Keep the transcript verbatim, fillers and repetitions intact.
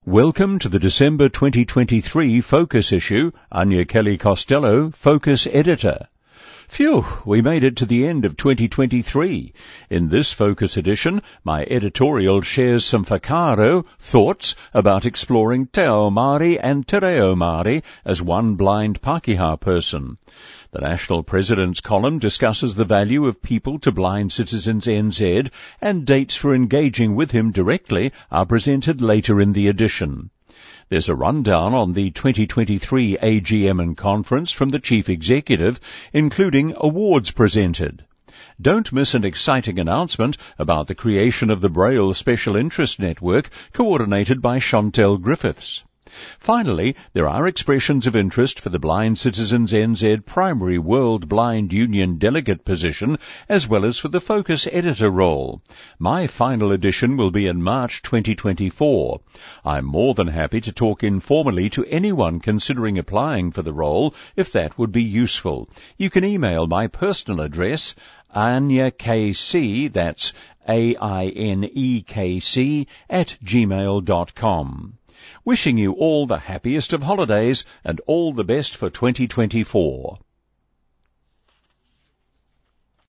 Welcome to the December twenty twenty-three Focus issue. Anya Kelly-Costello, Focus Editor. Phew, we made it to the end of twenty twenty-three. In this Focus edition, my editorial shares some whakaaro thoughts about exploring Te Ao Māori and Te Reo Māori as one blind Pākehā person. The National President's column discusses the value of People to Blind Citizens N Z, and dates for engaging with him directly are presented later in the edition. There's a rundown on the twenty twenty-three A G M and conference from the Chief Executive, including awards presented. Don't miss an exciting announcement about the creation of the Braille Special Interest Network, coordinated by Chantel Griffiths. Finally, there are expressions of interest for the Blind Citizens N Z Primary World Blind Union delegate position, as well as for the Focus editor role. My final edition will be in March twenty twenty-four. I'm more than happy to talk informally to anyone considering applying for the role, if that would be useful. You can email my personal address, Anya K C, that's A I N E K C, at gmail dot com. Wishing you all the happiest of holidays and all the best for twenty twenty-four.